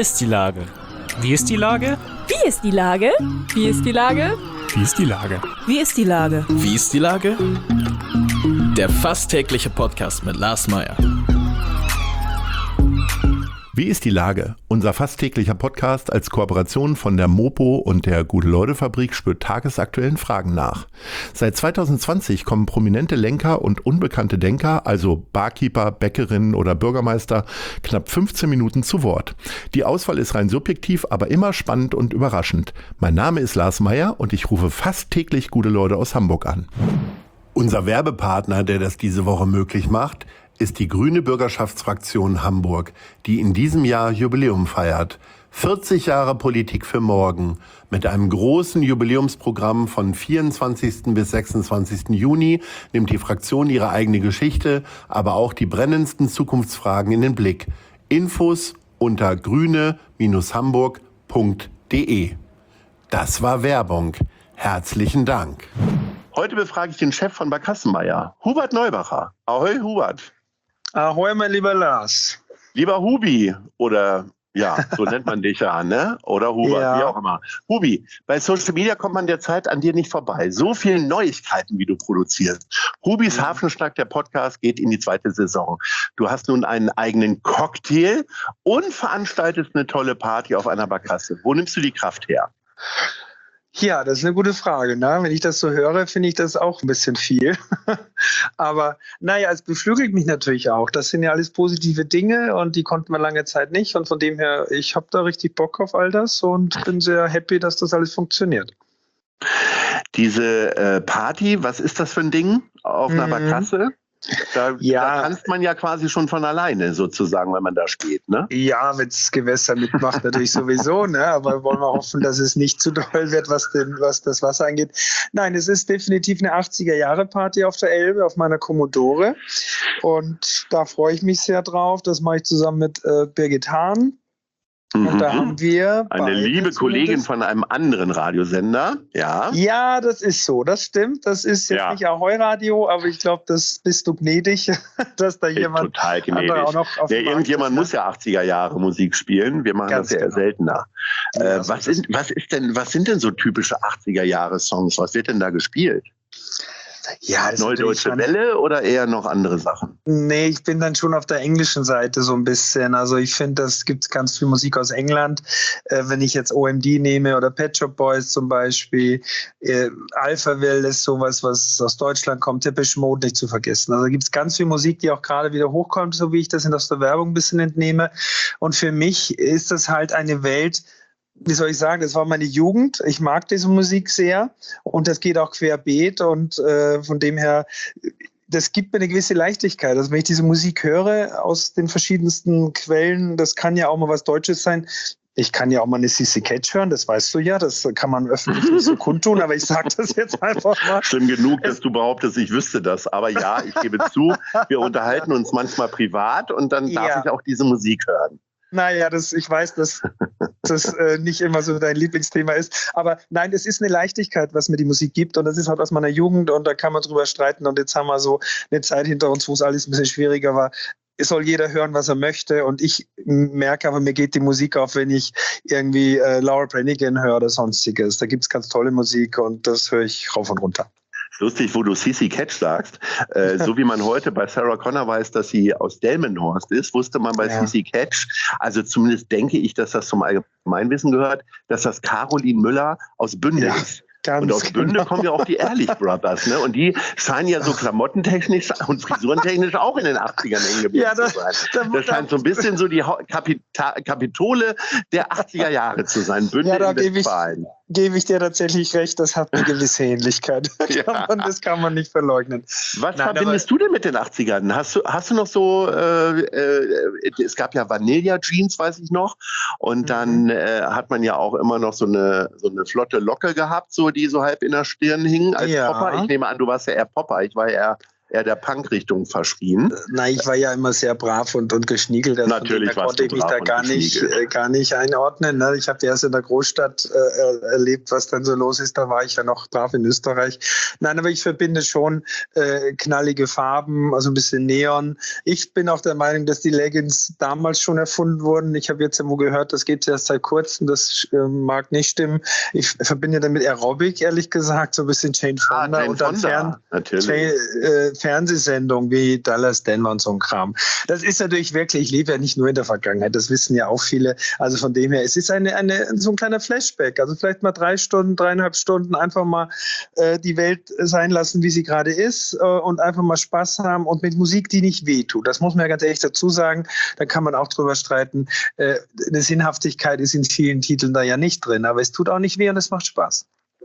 ist die Lage? Wie ist die Lage? Wie ist die Lage? Wie ist die Lage? Wie ist die Lage? Wie ist die Lage? Wie ist die Lage? Der fast tägliche Podcast mit Lars Meyer. Wie ist die Lage? Unser fast täglicher Podcast als Kooperation von der Mopo und der Gute-Leute-Fabrik spürt tagesaktuellen Fragen nach. Seit 2020 kommen prominente Lenker und unbekannte Denker, also Barkeeper, Bäckerinnen oder Bürgermeister, knapp 15 Minuten zu Wort. Die Auswahl ist rein subjektiv, aber immer spannend und überraschend. Mein Name ist Lars Meyer und ich rufe fast täglich gute Leute aus Hamburg an. Unser Werbepartner, der das diese Woche möglich macht, ist die Grüne Bürgerschaftsfraktion Hamburg, die in diesem Jahr Jubiläum feiert. 40 Jahre Politik für morgen. Mit einem großen Jubiläumsprogramm von 24. bis 26. Juni nimmt die Fraktion ihre eigene Geschichte, aber auch die brennendsten Zukunftsfragen in den Blick. Infos unter grüne-hamburg.de. Das war Werbung. Herzlichen Dank. Heute befrage ich den Chef von Barkassenmeier, Hubert Neubacher. Ahoi, Hubert. Ahoi, mein lieber Lars. Lieber Hubi, oder ja, so nennt man dich ja, ne? Oder Hubert, Ja. wie auch immer. Hubi, bei Social Media kommt man derzeit an dir nicht vorbei. So viele Neuigkeiten, wie du produzierst. Hubis Hafenschnack, der Podcast, geht in die 2. Saison. Du hast nun einen eigenen Cocktail und veranstaltest eine tolle Party auf einer Barkasse. Wo nimmst du die Kraft her? Ja, das ist eine gute Frage. Ne? Wenn ich das so höre, finde ich das auch ein bisschen viel. Aber naja, es beflügelt mich natürlich auch. Das sind ja alles positive Dinge und die konnten wir lange Zeit nicht. Und von dem her, ich habe da richtig Bock auf all das und bin sehr happy, dass das alles funktioniert. Diese Party, was ist das für ein Ding auf einer Barkasse? Da tanzt man ja quasi schon von alleine sozusagen, wenn man da steht, ne? Ja, wenn das Gewässer mitmacht, natürlich sowieso, ne? Aber wollen wir hoffen, dass es nicht zu doll wird, was das Wasser angeht. Nein, es ist definitiv eine 80er-Jahre-Party auf der Elbe, auf meiner Commodore. Und da freue ich mich sehr drauf. Das mache ich zusammen mit Birgit Hahn. Und da haben wir eine liebe Kollegin von einem anderen Radiosender, ja. Ja, das ist so, das stimmt. Das ist jetzt nicht Ahoi Radio, aber ich glaube, das bist du gnädig, dass da jemand total gnädig. Auch noch auf irgendjemand muss ja 80er Jahre Musik spielen. Wir machen das ja eher seltener. Ja, was sind denn so typische 80er Jahre Songs? Was wird denn da gespielt? Ja, Neue Deutsche Welle oder eher noch andere Sachen? Nee, ich bin dann schon auf der englischen Seite so ein bisschen. Also ich finde, das gibt ganz viel Musik aus England. Wenn ich jetzt OMD nehme oder Pet Shop Boys zum Beispiel. Alphaville ist sowas, was aus Deutschland kommt. Depeche Mode nicht zu vergessen. Also gibt es ganz viel Musik, die auch gerade wieder hochkommt, so wie ich das aus der Werbung ein bisschen entnehme. Und für mich ist das halt eine Welt, wie soll ich sagen, das war meine Jugend. Ich mag diese Musik sehr und das geht auch querbeet und von dem her, das gibt mir eine gewisse Leichtigkeit. Also wenn ich diese Musik höre aus den verschiedensten Quellen, das kann ja auch mal was Deutsches sein. Ich kann ja auch mal eine Sissy Catch hören, das weißt du ja, das kann man öffentlich nicht so kundtun, aber ich sage das jetzt einfach mal. Schlimm genug, dass du behauptest, ich wüsste das. Aber ja, ich gebe zu, wir unterhalten uns manchmal privat und dann darf ich auch diese Musik hören. Naja, ich weiß, dass das nicht immer so dein Lieblingsthema ist. Aber nein, es ist eine Leichtigkeit, was mir die Musik gibt. Und das ist halt aus meiner Jugend und da kann man drüber streiten. Und jetzt haben wir so eine Zeit hinter uns, wo es alles ein bisschen schwieriger war. Es soll jeder hören, was er möchte. Und ich merke aber, mir geht die Musik auf, wenn ich irgendwie Laura Branigan höre oder sonstiges. Da gibt es ganz tolle Musik und das höre ich rauf und runter. Lustig, wo du Sissy Catch sagst. So wie man heute bei Sarah Connor weiß, dass sie aus Delmenhorst ist, wusste man bei Sissy Catch, also zumindest denke ich, dass das zum Allgemeinwissen gehört, dass das Caroline Müller aus Bünde ist. Und aus Bünde kommen ja auch die Ehrlich Brothers, ne? Und die scheinen ja so klamottentechnisch und frisurentechnisch auch in den 80ern hängen geblieben zu sein. Das scheint so ein bisschen so die Kapitole der 80er Jahre zu sein. Bünde in Westfalen. Gebe ich dir tatsächlich recht, das hat eine gewisse Ähnlichkeit. Das kann man nicht verleugnen. Was verbindest du denn mit den 80ern? Hast du noch so, es gab ja Vanilla Jeans, weiß ich noch, und dann hat man ja auch immer noch so eine flotte Locke gehabt, so die so halb in der Stirn hing als Popper. Ich nehme an, du warst ja eher Popper, ich war eher eher der Punk-Richtung verschrien. Nein, ich war ja immer sehr brav und geschniegelt. Also Natürlich da konnte ich mich da gar nicht einordnen. Ne? Ich habe erst in der Großstadt erlebt, was dann so los ist. Da war ich ja noch brav in Österreich. Nein, aber ich verbinde schon knallige Farben, also ein bisschen Neon. Ich bin auch der Meinung, dass die Leggings damals schon erfunden wurden. Ich habe jetzt irgendwo gehört, das geht erst seit kurzem. Das mag nicht stimmen. Ich verbinde damit Aerobic, ehrlich gesagt, so ein bisschen Jane Fonda und dann Fernsehsendungen wie Dallas Denver und so ein Kram. Das ist natürlich wirklich, ich lebe ja nicht nur in der Vergangenheit, das wissen ja auch viele. Also von dem her, es ist so ein kleiner Flashback. Also vielleicht mal 3,5 Stunden einfach mal die Welt sein lassen, wie sie gerade ist und einfach mal Spaß haben und mit Musik, die nicht wehtut. Das muss man ja ganz ehrlich dazu sagen. Da kann man auch drüber streiten. Eine Sinnhaftigkeit ist in vielen Titeln da ja nicht drin, aber es tut auch nicht weh und es macht Spaß.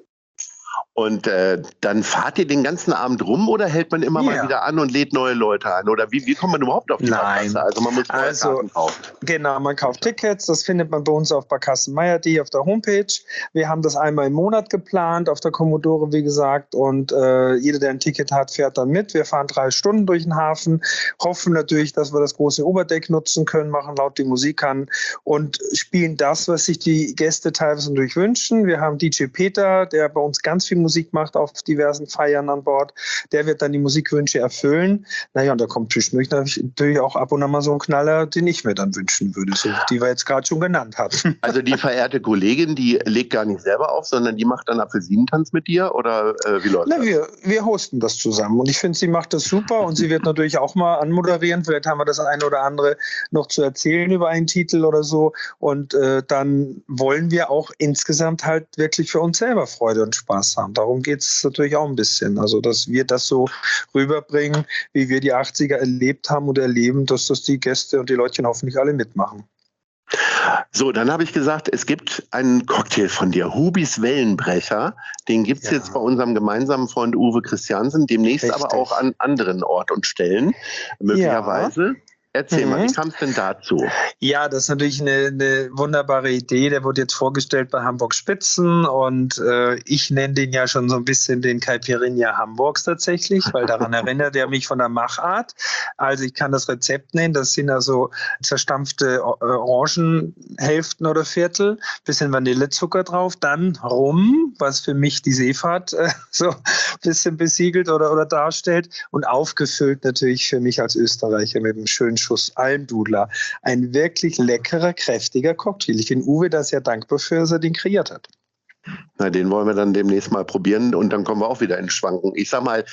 Und dann fahrt ihr den ganzen Abend rum oder hält man immer mal wieder an und lädt neue Leute an? Oder wie kommt man überhaupt auf die Barkasse? Also man muss neue Karten kaufen. Genau, man kauft Tickets. Das findet man bei uns auf barkassenmeier.de auf der Homepage. Wir haben das einmal im Monat geplant, auf der Commodore, wie gesagt. Und jeder, der ein Ticket hat, fährt dann mit. Wir fahren 3 Stunden durch den Hafen, hoffen natürlich, dass wir das große Oberdeck nutzen können, machen laut die Musik an und spielen das, was sich die Gäste teilweise natürlich wünschen. Wir haben DJ Peter, der bei uns ganz viel Musik macht auf diversen Feiern an Bord. Der wird dann die Musikwünsche erfüllen. Naja, und da kommt zwischendurch natürlich auch ab und an mal so ein Knaller, den ich mir dann wünschen würde, so, die wir jetzt gerade schon genannt hatten. Also die verehrte Kollegin, die legt gar nicht selber auf, sondern die macht dann Apfelsinentanz mit dir oder wie läuft das? Wir hosten das zusammen und ich finde, sie macht das super und sie wird natürlich auch mal anmoderieren. Vielleicht haben wir das eine oder andere noch zu erzählen über einen Titel oder so und dann wollen wir auch insgesamt halt wirklich für uns selber Freude und Spaß haben. Darum geht es natürlich auch ein bisschen. Also, dass wir das so rüberbringen, wie wir die 80er erlebt haben und erleben, dass das die Gäste und die Leutchen hoffentlich alle mitmachen. So, dann habe ich gesagt, es gibt einen Cocktail von dir, Hubis Wellenbrecher. Den gibt es jetzt bei unserem gemeinsamen Freund Uwe Christiansen, demnächst Richtig. Aber auch an anderen Ort und Stellen, möglicherweise. Ja. Erzähl mal, wie kam es denn dazu? Ja, das ist natürlich eine wunderbare Idee. Der wurde jetzt vorgestellt bei Hamburg Spitzen und ich nenne den ja schon so ein bisschen den Caipirinha Hamburgs tatsächlich, weil daran erinnert er mich von der Machart. Also ich kann das Rezept nennen, das sind also zerstampfte Orangenhälften oder Viertel, bisschen Vanillezucker drauf, dann Rum, was für mich die Seefahrt so ein bisschen besiegelt oder darstellt und aufgefüllt natürlich für mich als Österreicher mit einem schönen Schuss Almdudler. Ein wirklich leckerer, kräftiger Cocktail. Ich bin Uwe da sehr dankbar für, dass er den kreiert hat. Na, den wollen wir dann demnächst mal probieren und dann kommen wir auch wieder ins Schwanken. Ich sag mal,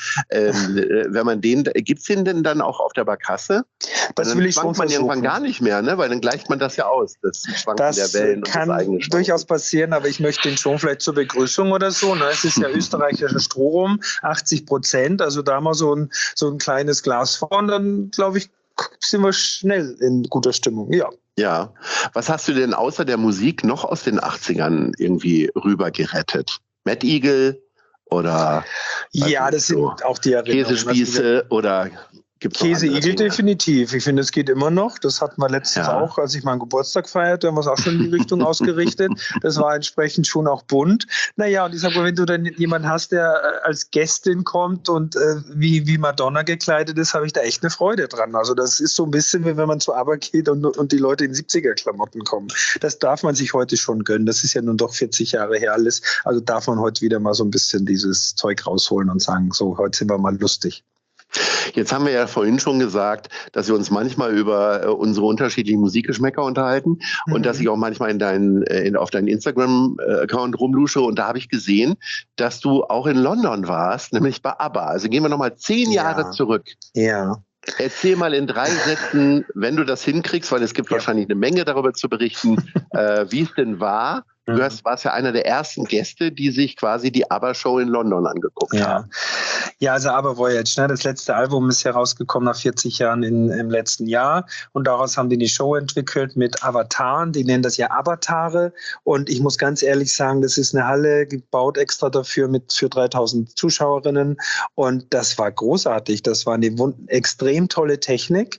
wenn man gibt's den denn dann auch auf der Barkasse? Das will ich schon versuchen. Man irgendwann gar nicht mehr, ne? Weil dann gleicht man das ja aus, das Schwanken der Wellen und das eigene Schwanken. Das kann durchaus passieren, aber ich möchte den schon vielleicht zur Begrüßung oder so. Ne? Es ist ja österreichischer Strohrum, 80%, also da mal so ein kleines Glas vorn, dann glaube ich, sind wir schnell in guter Stimmung, ja. Ja. Was hast du denn außer der Musik noch aus den 80ern irgendwie rüber gerettet? Mad Eagle oder? Ja, das sind auch die Erinnerungen. Käsespieße oder? Käseigel definitiv. Ich finde, es geht immer noch. Das hatten wir letztens auch, als ich meinen Geburtstag feierte, haben wir es auch schon in die Richtung ausgerichtet. Das war entsprechend schon auch bunt. Naja, und ich sage mal, wenn du dann jemanden hast, der als Gästin kommt und wie Madonna gekleidet ist, habe ich da echt eine Freude dran. Also das ist so ein bisschen, wie wenn man zur Arbeit geht und die Leute in 70er-Klamotten kommen. Das darf man sich heute schon gönnen. Das ist ja nun doch 40 Jahre her alles. Also darf man heute wieder mal so ein bisschen dieses Zeug rausholen und sagen, so, heute sind wir mal lustig. Jetzt haben wir ja vorhin schon gesagt, dass wir uns manchmal über unsere unterschiedlichen Musikgeschmäcker unterhalten und dass ich auch manchmal auf deinen Instagram-Account rumlusche und da habe ich gesehen, dass du auch in London warst, nämlich bei ABBA. Also gehen wir nochmal 10 Jahre zurück. Ja. Erzähl mal in 3 Sätzen, wenn du das hinkriegst, weil es gibt wahrscheinlich eine Menge darüber zu berichten, wie es denn war. Du warst ja einer der ersten Gäste, die sich quasi die ABBA-Show in London angeguckt haben. Ja, also ABBA Voyage, ne? Das letzte Album ist herausgekommen nach 40 Jahren im letzten Jahr und daraus haben die eine Show entwickelt mit Avataren, die nennen das ja Avatare und ich muss ganz ehrlich sagen, das ist eine Halle gebaut extra dafür für 3000 Zuschauerinnen und das war großartig, das war eine extrem tolle Technik.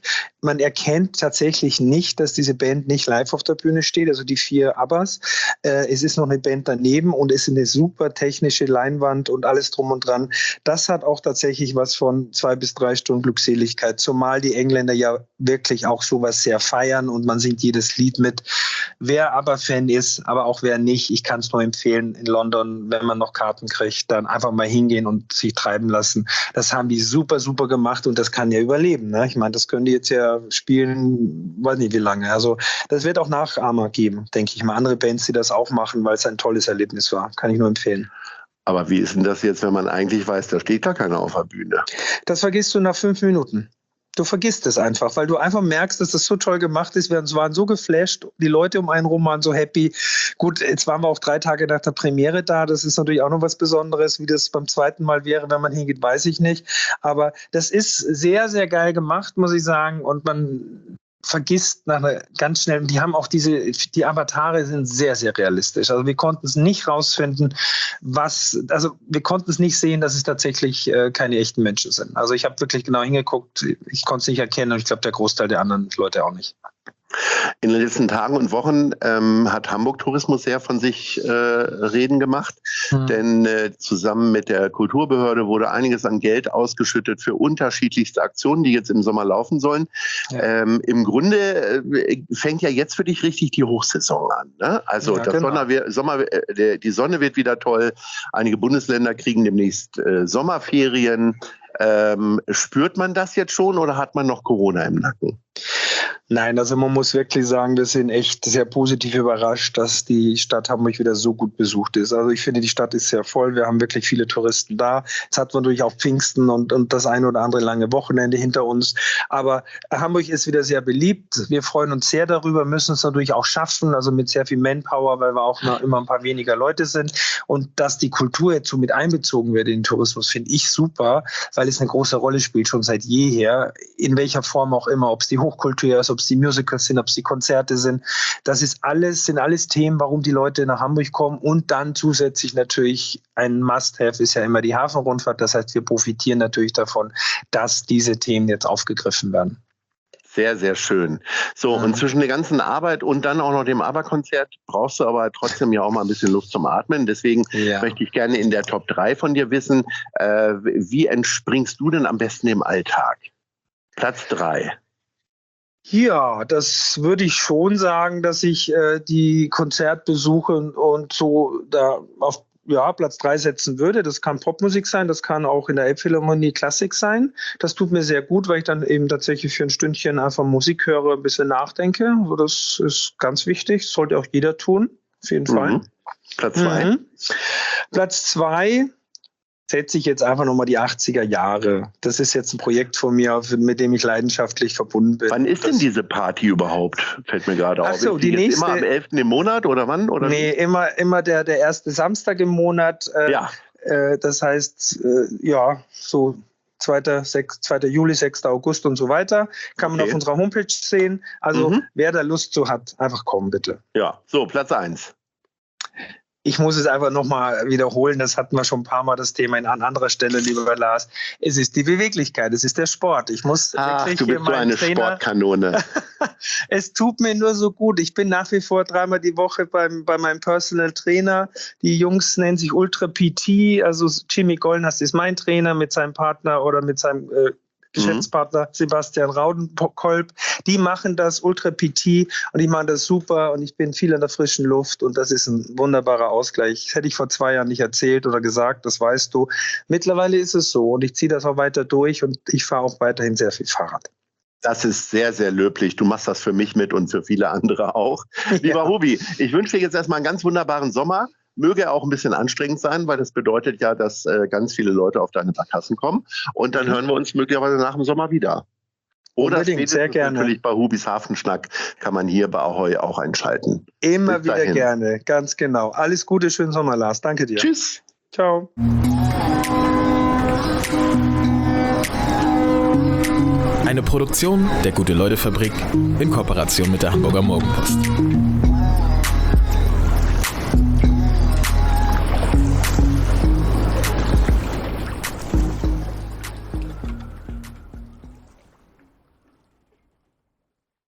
man erkennt tatsächlich nicht, dass diese Band nicht live auf der Bühne steht, also die 4 Abbas. Es ist noch eine Band daneben und es ist eine super technische Leinwand und alles drum und dran. Das hat auch tatsächlich was von 2 bis 3 Stunden Glückseligkeit, zumal die Engländer ja wirklich auch sowas sehr feiern und man singt jedes Lied mit. Wer ABBA-Fan ist, aber auch wer nicht, ich kann es nur empfehlen, in London, wenn man noch Karten kriegt, dann einfach mal hingehen und sich treiben lassen. Das haben die super, super gemacht und das kann ja überleben. Ne? Ich meine, das können die jetzt ja spielen, weiß nicht wie lange. Also das wird auch Nachahmer geben, denke ich mal. Andere Bands, die das auch machen, weil es ein tolles Erlebnis war. Kann ich nur empfehlen. Aber wie ist denn das jetzt, wenn man eigentlich weiß, da steht gar keiner auf der Bühne? Das vergisst du nach 5 Minuten. Du vergisst es einfach, weil du einfach merkst, dass das so toll gemacht ist. Wir waren so geflasht, die Leute um einen rum waren so happy. Gut, jetzt waren wir auch 3 Tage nach der Premiere da. Das ist natürlich auch noch was Besonderes. Wie das beim zweiten Mal wäre, wenn man hingeht, weiß ich nicht. Aber das ist sehr, sehr geil gemacht, muss ich sagen. Und man vergisst nach einer ganz schnell, die haben auch die Avatare sind sehr, sehr realistisch. Also wir konnten es nicht rausfinden, wir konnten es nicht sehen, dass es tatsächlich keine echten Menschen sind. Also ich habe wirklich genau hingeguckt, ich konnte es nicht erkennen und ich glaube, der Großteil der anderen Leute auch nicht. In den letzten Tagen und Wochen hat Hamburg Tourismus sehr von sich reden gemacht, denn zusammen mit der Kulturbehörde wurde einiges an Geld ausgeschüttet für unterschiedlichste Aktionen, die jetzt im Sommer laufen sollen. Ja. Im Grunde fängt ja jetzt für dich richtig die Hochsaison an. Ne? Also ja, genau. Die Sonne wird wieder toll, einige Bundesländer kriegen demnächst Sommerferien. Spürt man das jetzt schon oder hat man noch Corona im Nacken? Nein, also man muss wirklich sagen, wir sind echt sehr positiv überrascht, dass die Stadt Hamburg wieder so gut besucht ist. Also ich finde, die Stadt ist sehr voll. Wir haben wirklich viele Touristen da. Jetzt hat man natürlich auch Pfingsten und das ein oder andere lange Wochenende hinter uns. Aber Hamburg ist wieder sehr beliebt. Wir freuen uns sehr darüber, müssen es natürlich auch schaffen, also mit sehr viel Manpower, weil wir auch noch immer ein paar weniger Leute sind. Und dass die Kultur jetzt so mit einbezogen wird in den Tourismus, finde ich super, weil es eine große Rolle spielt, schon seit jeher, in welcher Form auch immer, ob es die Hochkultur ist, ob es die Musicals sind, ob es die Konzerte sind. Das sind alles Themen, warum die Leute nach Hamburg kommen. Und dann zusätzlich natürlich ein Must-Have ist ja immer die Hafenrundfahrt. Das heißt, wir profitieren natürlich davon, dass diese Themen jetzt aufgegriffen werden. Sehr, sehr schön. So, und zwischen der ganzen Arbeit und dann auch noch dem ABBA-Konzert brauchst du aber trotzdem ja auch mal ein bisschen Luft zum Atmen. Deswegen möchte ich gerne in der Top 3 von dir wissen, wie entspringst du denn am besten im Alltag? Platz 3. Ja, das würde ich schon sagen, dass ich die Konzertbesuche und so da auf Platz 3 setzen würde. Das kann Popmusik sein, das kann auch in der Elbphilharmonie Klassik sein. Das tut mir sehr gut, weil ich dann eben tatsächlich für ein Stündchen einfach Musik höre, ein bisschen nachdenke. Also das ist ganz wichtig, das sollte auch jeder tun, auf jeden Fall. Platz 2? Platz 2 setze ich jetzt einfach nochmal die 80er Jahre. Das ist jetzt ein Projekt von mir, mit dem ich leidenschaftlich verbunden bin. Wann ist denn diese Party überhaupt? Fällt mir gerade auf. Ach so, ist die nächste, immer am 11. im Monat oder wann? Oder nee, immer der erste Samstag im Monat. Das heißt, so 2. Juli, 6. August und so weiter. Kann man auf unserer Homepage sehen. Also wer da Lust zu hat, einfach kommen bitte. Ja, so Platz 1. Ich muss es einfach nochmal wiederholen, das hatten wir schon ein paar Mal das Thema an anderer Stelle, lieber Lars. Es ist die Beweglichkeit, es ist der Sport. Ich muss wirklich du bist so eine Sportkanone. Es tut mir nur so gut. Ich bin nach wie vor 3-mal die Woche bei meinem Personal Trainer. Die Jungs nennen sich Ultra PT, also Jimmy Gollnast ist mein Trainer mit seinem Partner oder mit seinem Geschäftspartner Sebastian Raudenkolb, die machen das Ultra PT und die machen das super und ich bin viel in der frischen Luft und das ist ein wunderbarer Ausgleich. Das hätte ich vor 2 Jahren nicht erzählt oder gesagt, das weißt du. Mittlerweile ist es so und ich ziehe das auch weiter durch und ich fahre auch weiterhin sehr viel Fahrrad. Das ist sehr, sehr löblich. Du machst das für mich mit und für viele andere auch. Lieber Hubi, ich wünsche dir jetzt erstmal einen ganz wunderbaren Sommer. Möge er auch ein bisschen anstrengend sein, weil das bedeutet ja, dass ganz viele Leute auf deine Barkassen kommen. Und dann hören wir uns möglicherweise nach dem Sommer wieder. Oder unbedingt, sehr gerne. Natürlich bei Hubis Hafenschnack kann man hier bei Ahoi auch einschalten. Immer wieder gerne, ganz genau. Alles Gute, schönen Sommer, Lars. Danke dir. Tschüss. Ciao. Eine Produktion der Gute-Leute-Fabrik in Kooperation mit der Hamburger Morgenpost.